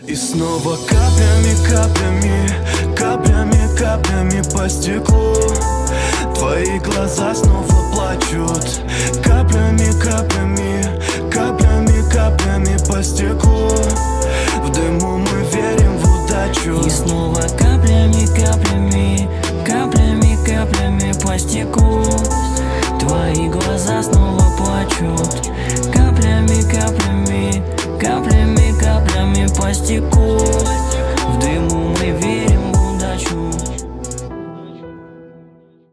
И снова каплями, каплями, каплями, каплями по стеклу. Твои глаза снова плачут,